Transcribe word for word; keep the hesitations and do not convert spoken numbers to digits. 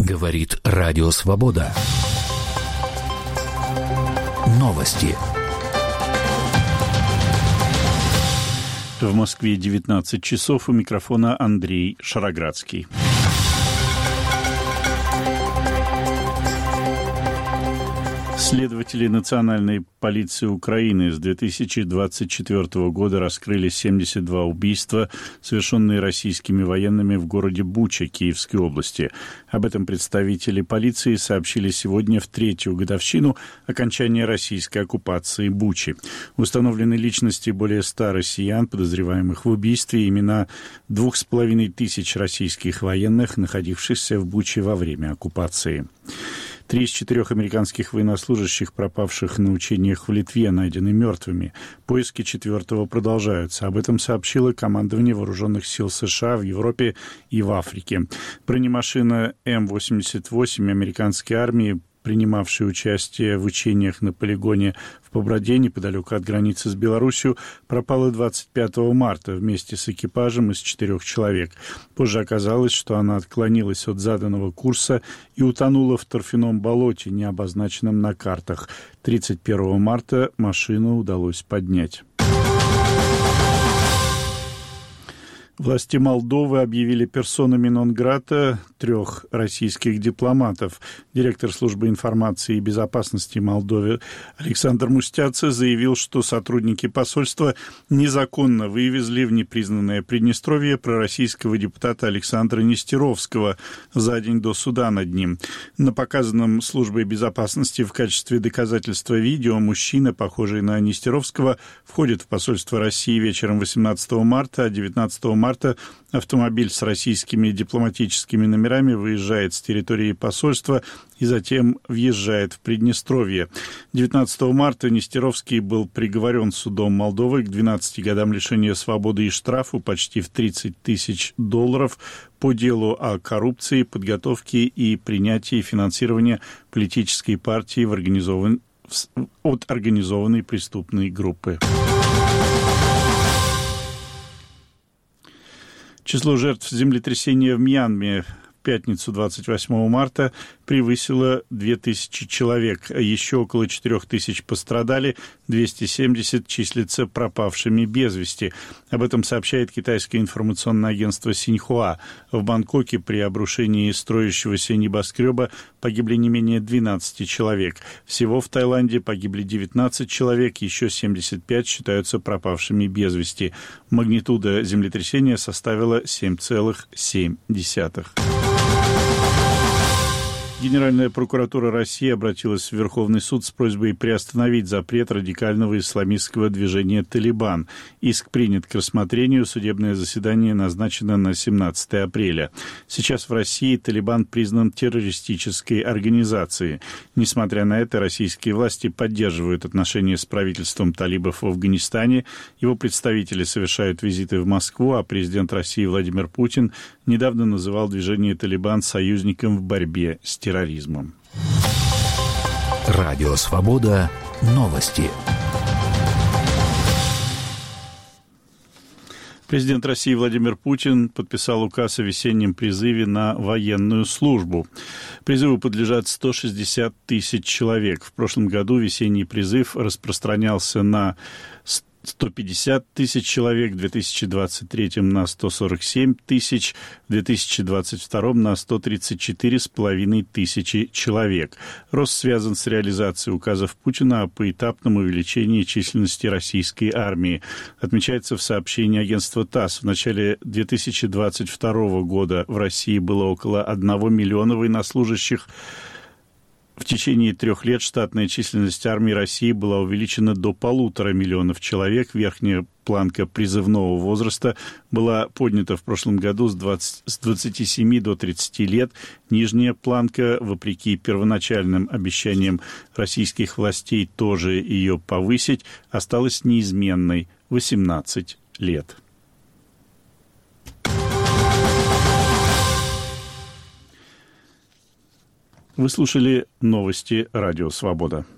Говорит Радио Свобода. Новости. В Москве девятнадцать часов. У микрофона Андрей Шароградский. Следователи Национальной полиции Украины с две тысячи двадцать четвёртого года раскрыли семьдесят два убийства, совершенные российскими военными в городе Буча Киевской области. Об этом представители полиции сообщили сегодня в третью годовщину окончания российской оккупации Бучи. Установлены личности более ста россиян, подозреваемых в убийстве, и имена двух с половиной тысяч российских военных, находившихся в Буче во время оккупации. Три из четырех американских военнослужащих, пропавших на учениях в Литве, найдены мертвыми. Поиски четвертого продолжаются. Об этом сообщило командование вооруженных сил США в Европе и в Африке. Бронемашина Эм восемьдесят восемь американской армии, принимавшая участие в учениях на полигоне в Поброде, неподалеку от границы с Белоруссией, пропала двадцать пятого марта вместе с экипажем из четырех человек. Позже оказалось, что она отклонилась от заданного курса и утонула в торфяном болоте, не обозначенном на картах. тридцать первого марта машину удалось поднять. Власти Молдовы объявили персонами нон-грата трех российских дипломатов. Директор службы информации и безопасности Молдовы Александр Мустяца заявил, что сотрудники посольства незаконно вывезли в непризнанное Приднестровье пророссийского депутата Александра Нестеровского за день до суда над ним. На показанном службой безопасности в качестве доказательства видео мужчина, похожий на Нестеровского, входит в посольство России вечером восемнадцатого марта, а девятнадцатого марта марта автомобиль с российскими дипломатическими номерами выезжает с территории посольства и затем въезжает в Приднестровье. девятнадцатого марта Нестеровский был приговорен судом Молдовы к двенадцати годам лишения свободы и штрафу почти в тридцать тысяч долларов по делу о коррупции, подготовке и принятии финансирования политической партии в организован... от организованной преступной группы. Число жертв землетрясения в Мьянме в пятницу двадцать восьмого марта превысило две тысячи человек, а еще около четырех тысяч пострадали, двести семьдесят числятся пропавшими без вести. Об этом сообщает китайское информационное агентство Синьхуа. В Бангкоке при обрушении строящегося небоскреба погибли не менее двенадцати человек. Всего в Таиланде погибли девятнадцать человек, еще семьдесят пять считаются пропавшими без вести. Магнитуда землетрясения составила семь целых семь десятых. Генеральная прокуратура России обратилась в Верховный суд с просьбой приостановить запрет радикального исламистского движения «Талибан». Иск принят к рассмотрению, судебное заседание назначено на семнадцатое апреля. Сейчас в России «Талибан» признан террористической организацией. Несмотря на это, российские власти поддерживают отношения с правительством талибов в Афганистане. Его представители совершают визиты в Москву, а президент России Владимир Путин недавно называл движение «Талибан» союзником в борьбе с терроризмом. терроризмом. Радио Свобода. Новости. Президент России Владимир Путин подписал указ о весеннем призыве на военную службу. Призыву подлежат сто шестьдесят тысяч человек. В прошлом году весенний призыв распространялся на сто пятьдесят тысяч человек, в две тысячи двадцать третьем на сто сорок семь тысяч, в две тысячи двадцать втором на сто тридцать четыре с половиной тысячи человек. Рост связан с реализацией указов Путина о поэтапном увеличении численности российской армии. Отмечается в сообщении агентства ТАСС. В начале две тысячи двадцать второго года в России было около одного миллиона военнослужащих. В течение трех лет штатная численность армии России была увеличена до полутора миллионов человек. Верхняя планка призывного возраста была поднята в прошлом году с, двадцати, с двадцати семи до тридцати лет. Нижняя планка, вопреки первоначальным обещаниям российских властей тоже ее повысить, осталась неизменной – восемнадцать лет. Вы слушали новости «Радио Свобода».